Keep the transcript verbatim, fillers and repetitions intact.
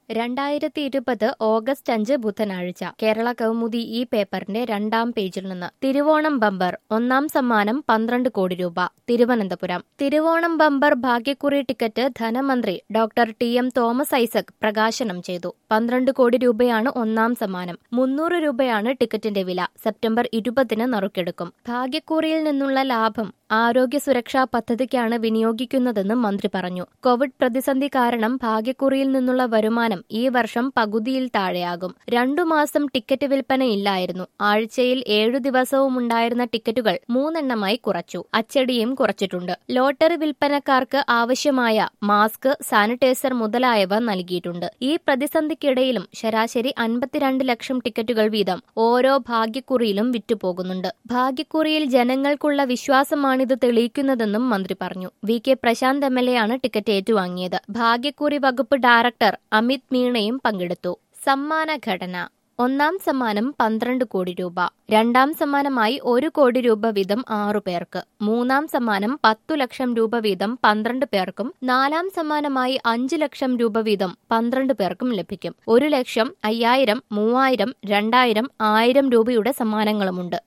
രണ്ടായിരത്തി ഇരുപത് ഓഗസ്റ്റ് അഞ്ച് ബുധനാഴ്ച കേരള കൗമുദി ഈ പേപ്പറിന്റെ രണ്ടാം പേജിൽ നിന്ന് തിരുവോണം ബമ്പർ ഒന്നാം സമ്മാനം പന്ത്രണ്ട് കോടി രൂപ തിരുവനന്തപുരം തിരുവോണം ബമ്പർ ഭാഗ്യക്കുറി ടിക്കറ്റ് ധനമന്ത്രി doctor T M Thomas Isaac പ്രകാശനം ചെയ്തു. പന്ത്രണ്ട് കോടി രൂപയാണ് ഒന്നാം സമ്മാനം. മുന്നൂറ് രൂപയാണ് ടിക്കറ്റിന്റെ വില. സെപ്റ്റംബർ ഇരുപതിന് നറുക്കെടുക്കും. ഭാഗ്യക്കുറിയിൽ നിന്നുള്ള ലാഭം ആരോഗ്യ സുരക്ഷാ പദ്ധതിക്കാണ് വിനിയോഗിക്കുന്നതെന്ന് മന്ത്രി പറഞ്ഞു. കോവിഡ് പ്രതിസന്ധി കാരണം ഭാഗ്യക്കുറിയിൽ നിന്നുള്ള വരുമാനം ഈ വർഷം പകുതിയിൽ താഴെയാകും. രണ്ടു മാസം ടിക്കറ്റ് വിൽപ്പന ഇല്ലായിരുന്നു. ആഴ്ചയിൽ ഏഴു ദിവസവും ഉണ്ടായിരുന്ന ടിക്കറ്റുകൾ മൂന്നെണ്ണമായി കുറച്ചു. അച്ചടിയും കുറച്ചിട്ടുണ്ട്. ലോട്ടറി വിൽപ്പനക്കാർക്ക് ആവശ്യമായ മാസ്ക്, സാനിറ്റൈസർ മുതലായവ നൽകിയിട്ടുണ്ട്. ഈ പ്രതിസന്ധിക്കിടയിലും ശരാശരി അൻപത്തിരണ്ട് ലക്ഷം ടിക്കറ്റുകൾ വീതം ഓരോ ഭാഗ്യക്കുറിയിലും വിറ്റുപോകുന്നുണ്ട്. ഭാഗ്യക്കുറിയിൽ ജനങ്ങൾക്കുള്ള വിശ്വാസമാണ് ഇത് തെളിയിക്കുന്നതെന്നും മന്ത്രി പറഞ്ഞു. V K Prashanth M L A ആണ് ടിക്കറ്റ് ഏറ്റുവാങ്ങിയത്. ഭാഗ്യക്കുറി വകുപ്പ് ഡയറക്ടർ അമിത് മീണയും പങ്കെടുത്തു. സമ്മാനഘടന: ഒന്നാം സമ്മാനം പന്ത്രണ്ട് കോടി രൂപ, രണ്ടാം സമ്മാനമായി ഒരു കോടി രൂപ വീതം ആറു പേർക്ക്, മൂന്നാം സമ്മാനം പത്തു ലക്ഷം രൂപ വീതം പന്ത്രണ്ട് പേർക്കും, നാലാം സമ്മാനമായി അഞ്ചു ലക്ഷം രൂപ വീതം പന്ത്രണ്ട് പേർക്കും ലഭിക്കും. ഒരു ലക്ഷം, അയ്യായിരം, മൂവായിരം, രണ്ടായിരം, ആയിരം രൂപയുടെ സമ്മാനങ്ങളുമുണ്ട്.